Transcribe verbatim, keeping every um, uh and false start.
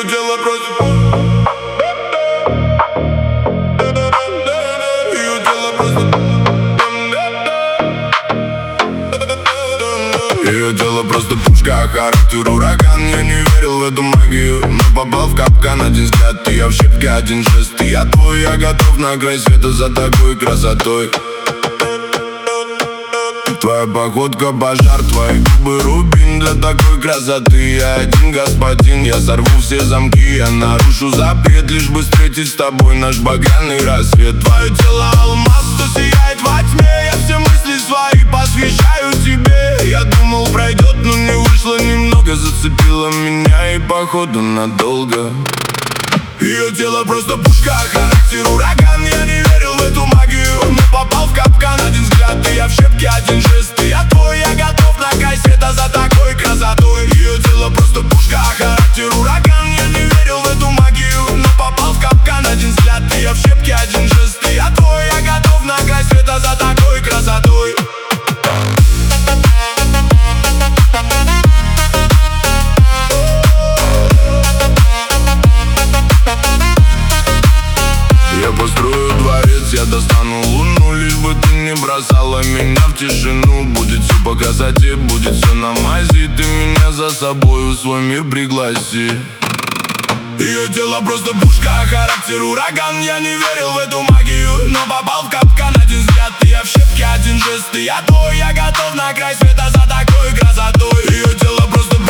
Ее тело просто... Ее тело просто... Ее тело просто пушка, а характер ураган. Я не верил в эту магию, но попал в капкан. Один взгляд, и я в щепке, один жест, и я твой. Я готов на край света за такой красотой. Твоя походка пожар, твои губы рубин. Для такой красоты я один господин. Я сорву все замки, я нарушу запрет, лишь бы встретить с тобой наш багряный рассвет. Твое тело алмаз, что сияет во тьме. Я все мысли свои посвящаю тебе. Я думал пройдет, но не вышло немного. Зацепило меня и походу надолго. Ее тело просто пушка, характер ураган. Я не верил в эту магию, но попал в капкан. Один взгляд, и я в щепке, один жест, и я твой. Я готов на край света за такой красотой. Ее тело просто пушка, характер ураган. Я не верил в эту магию, но попал в капкан. Один взгляд, и я в щепке, один жест, и я твой. Я готов на край света за такой красотой. Я построю дворец, я достану луну, лишь бы ты не бросала меня в тишину. Будет все по красоте, будет все на мази. Ты меня за собой в свой мир пригласи. Ее тело просто пушка, характер ураган. Я не верил в эту магию, но попал в капкан. Один взгляд, и я в щепке, один жест, и я твой. Я готов на край света за такой красотой. Ее тело просто